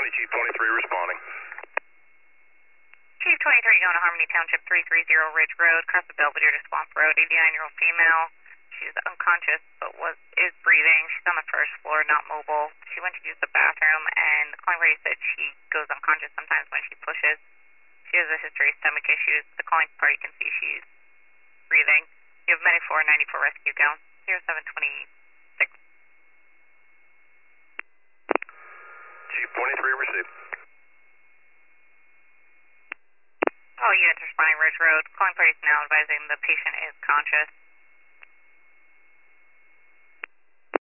County, Chief 23 responding. Chief 23 going to Harmony Township, 330 Ridge Road, across the Belvedere to Swamp Road, 89-year-old female. She's unconscious but is breathing. She's on the first floor, not mobile. She went to use the bathroom, and the calling party said she goes unconscious sometimes when she pushes. She has a history of stomach issues. The calling party can see she's breathing. You have Medic 494 rescue count, 0726. Chief 23 received. All units responding Ridge Road. Calling party is now advising the patient is conscious.